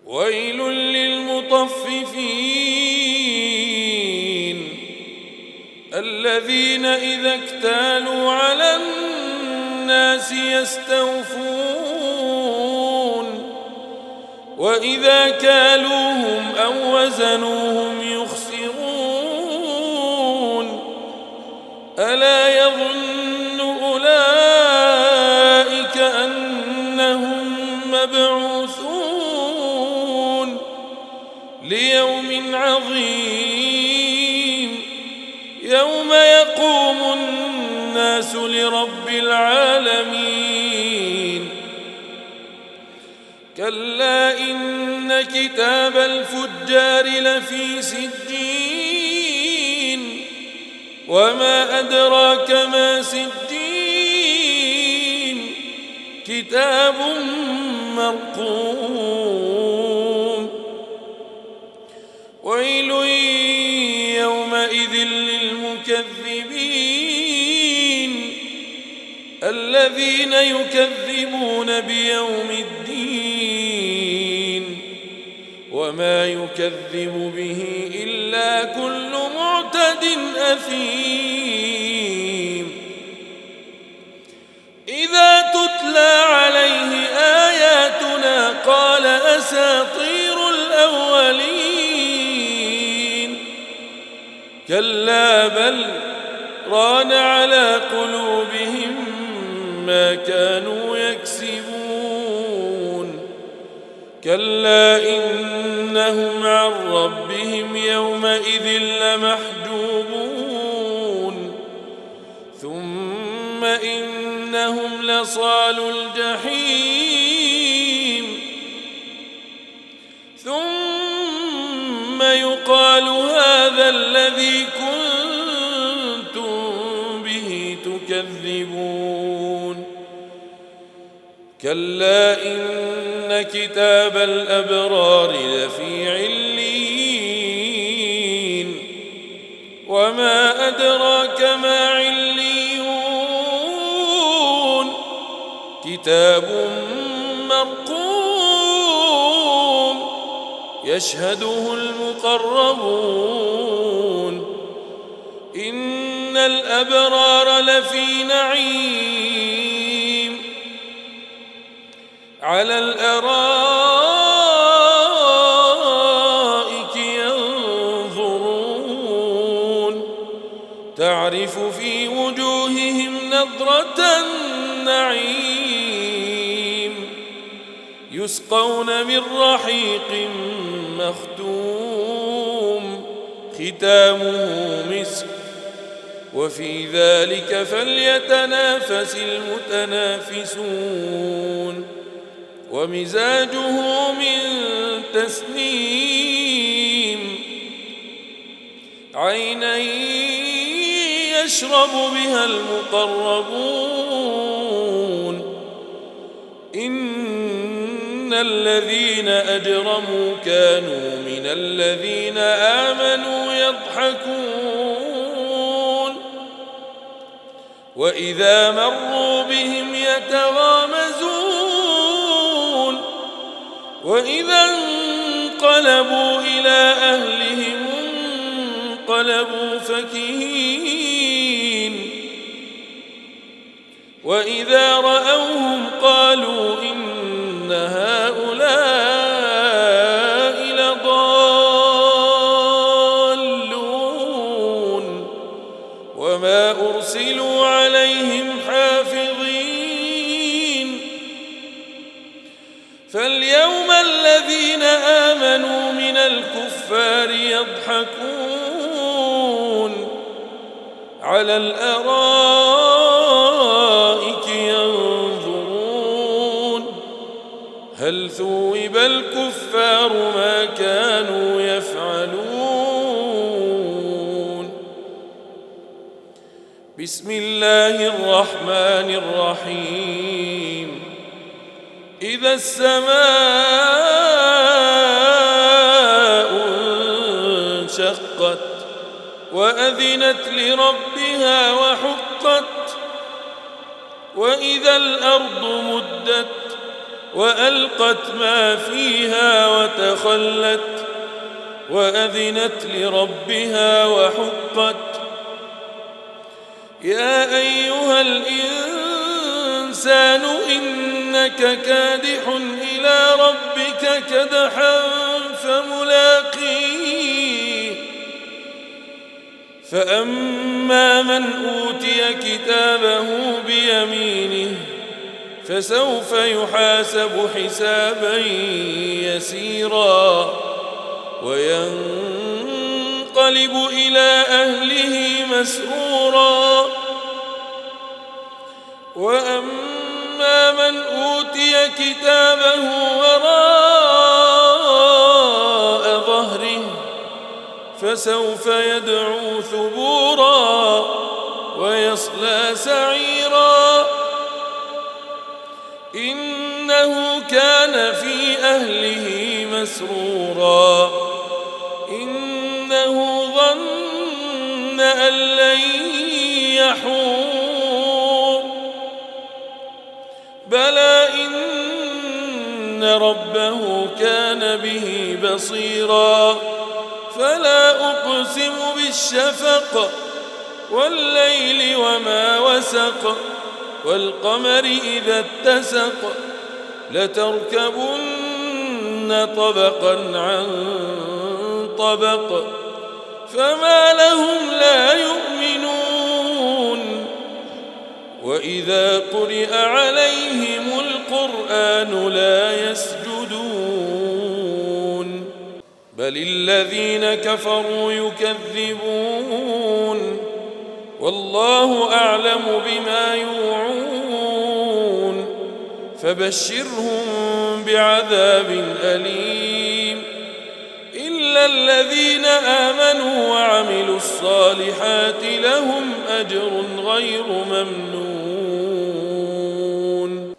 ويل للمطففين الذين إذا اكتالوا على الناس يستوفون وإذا كالوهم أو وزنوهم يخسرون ألا يظن أولئك أنهم مبعوثون ليوم عظيم يوم يقوم الناس لرب العالمين كلا إن كتاب الفجار لفي سجين وما أدراك ما سجين كتاب مرقوم ويل يومئذ للمكذبين الذين يكذبون بيوم الدين وما يكذب به إلا كل معتد أثيم إذا تتلى عليه آياتنا قال أساطير الأولين كلا بل ران على قلوبهم ما كانوا يكسبون كلا إنهم عن ربهم يومئذ لمحجوبون ثم إنهم لصالوا الجحيم ثم يقال هذا الذي كنتم به تكذبون كلا إن كتاب الأبرار لفي عليين وما أدراك ما عليون كتاب مرقوم يشهده المقربون إن الأبرار لفي نعيم على الأرائك ينظرون تعرف في وجوههم نضرة النعيم يسقون من رحيق مختوم ختامه مسك وفي ذلك فليتنافس المتنافسون ومزاجه من تسنيم عينا يشرب بها المقربون إن الذين أجرموا كانوا من الذين آمنوا يضحكون وإذا مروا بهم يتغامزون وإذا انقلبوا إلى أهلهم انقلبوا فكهين وإذا رأوهم قالوا إن هؤلاء لضالون وما أرسلوا عليهم حافظين فاليوم الذين آمنوا من الكفار يضحكون على الأرائك ينظرون هل ثوب الكفار ما كانوا يفعلون بسم الله الرحمن الرحيم إذا السماء انشقت وأذنت لربها وحقت وإذا الأرض مدت وألقت ما فيها وتخلت وأذنت لربها وحقت يا أيها الإنسان إنك كادح إلى ربك كدحا فملاقيه فأما من أوتي كتابه بيمينه فسوف يحاسب حسابا يسيرا وينقلب إلى أهله مسرورا وأما من أوتي كتابه وراء ظهره فسوف يدعو ثبورا ويصلى سعيرا إنه كان في أهله مسرورا إنه ظن أن لن يحور بلى إن ربه كان به بصيرا فلا أقسم بالشفق والليل وما وسق والقمر إذا اتسق لتركبن طبقا عن طبق فما لهم لا يؤمنون وإذا قرئ عليهم القرآن لا يسجدون بل الذين كفروا يكذبون والله أعلم بما يوعون فبشرهم بعذاب أليم إلا الذين آمنوا وعملوا الصالحات لهم أجر غير ممنون